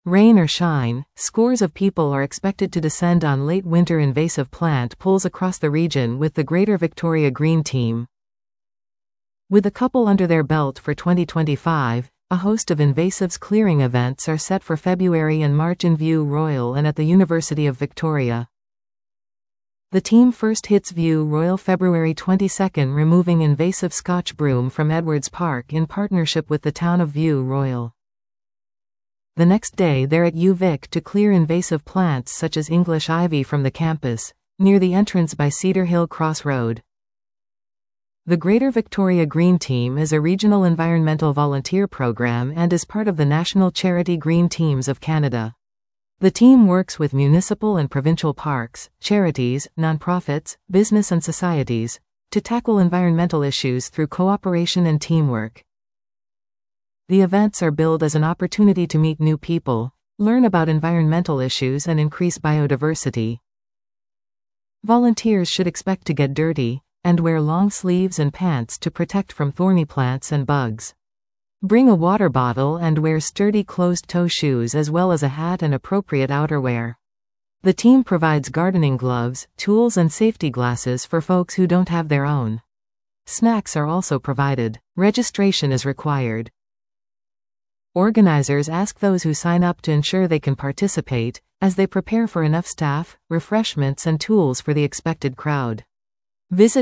Rain or shine, scores of people are expected to descend on late winter invasive plant pools across the region with the Greater Victoria Green Team. With a couple under their belt for 2025, a host of invasives clearing events are set for February and March in View Royal and at the University of Victoria. The team first hits View Royal February 22, removing invasive Scotch broom from Edwards Park in partnership with the town of View Royal. The next day they're at UVic to clear invasive plants such as English ivy from the campus, near the entrance by Cedar Hill Cross Road. The Greater Victoria Green Team is a regional environmental volunteer program and is part of the National Charity Green Teams of Canada. The team works with municipal and provincial parks, charities, nonprofits, business and societies, to tackle environmental issues through cooperation and teamwork. The events are billed as an opportunity to meet new people, learn about environmental issues and increase biodiversity. Volunteers should expect to get dirty, and wear long sleeves and pants to protect from thorny plants and bugs. Bring a water bottle and wear sturdy closed-toe shoes as well as a hat and appropriate outerwear. The team provides gardening gloves, tools and safety glasses for folks who don't have their own. Snacks are also provided. Registration is required. Organizers ask those who sign up to ensure they can participate, as they prepare for enough staff, refreshments and tools for the expected crowd. Visit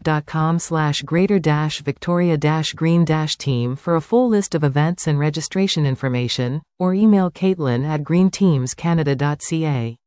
meetup.com/greater-victoria-green-team for a full list of events and registration information, or email Caitlin at greenteamscanada.ca.